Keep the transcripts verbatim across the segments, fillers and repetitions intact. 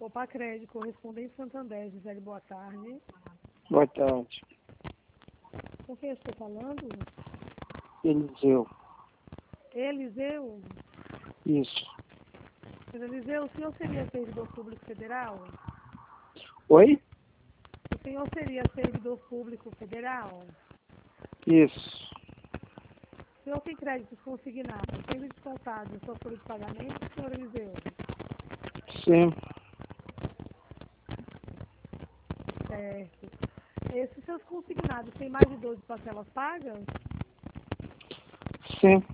Opa Crédito, correspondente Santander, Gisele, boa tarde. Boa tarde. Com quem eu estou falando? Eliseu. Eliseu? Isso. Senhor Eliseu, o senhor seria servidor público federal? Oi? O senhor seria servidor público federal? Isso. O senhor tem créditos consignados, sendo descontados na sua folha de pagamento, senhor Eliseu? Sim. Certo. Esses seus consignados têm mais de doze parcelas pagas? Sim.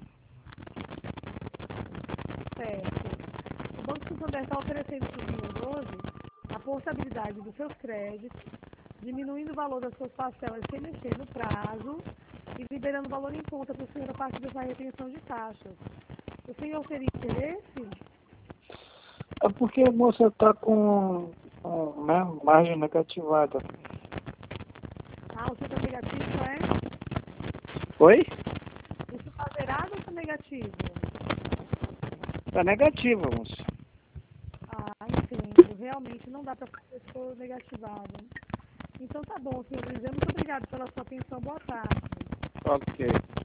Certo. O Banco Santander está oferecendo para o senhor hoje a portabilidade dos seus créditos, diminuindo o valor das suas parcelas sem mexer no prazo e liberando o valor em conta para o senhor a partir dessa retenção de taxas. O senhor teria interesse? É porque a moça está com, com né, margem negativada. Ah, o senhor está negativo, é? Oi? Isso está zerado ou está negativo? Está negativa, moça. Ah, entendo. Realmente não dá para fazer se for negativado. Então tá bom, senhor Eliseu. Muito obrigado pela sua atenção. Boa tarde. Ok.